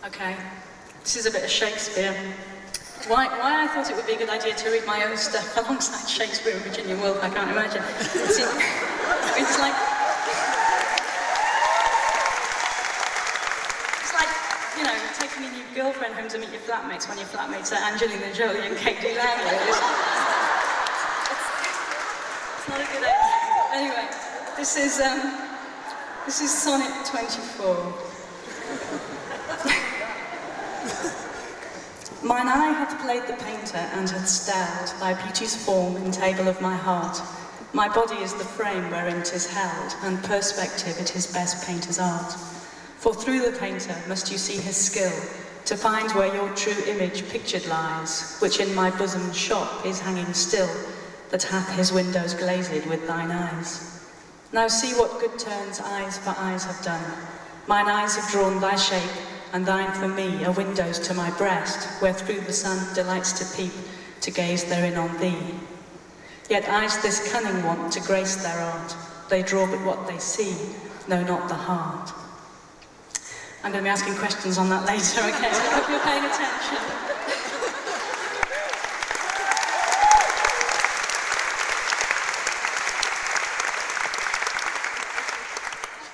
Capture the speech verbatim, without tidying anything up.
Okay, this is a bit of Shakespeare. Why, why I thought it would be a good idea to read my own stuff alongside Shakespeare and Virginia Woolf, I can't imagine. See, it's like... It's like, you know, taking a new girlfriend home to meet your flatmates when your flatmates are Angelina Jolie and Katie Langley. It's, it's not a good idea. Anyway, this is, um, this is Sonnet twenty-four. Mine eye hath played the painter, and hath styled thy beauty's form in table of my heart. My body is the frame wherein 'tis held, and perspective it is best painter's art. For through the painter must you see his skill, to find where your true image pictured lies, which in my bosom's shop is hanging still, that hath his windows glazed with thine eyes. Now see what good turns eyes for eyes have done. Mine eyes have drawn thy shape, and thine for me are windows to my breast, where through the sun delights to peep, to gaze therein on thee. Yet eyes this cunning want to grace their art, they draw but what they see, know not the heart. I'm going to be asking questions on that later, okay, so I hope you're paying attention.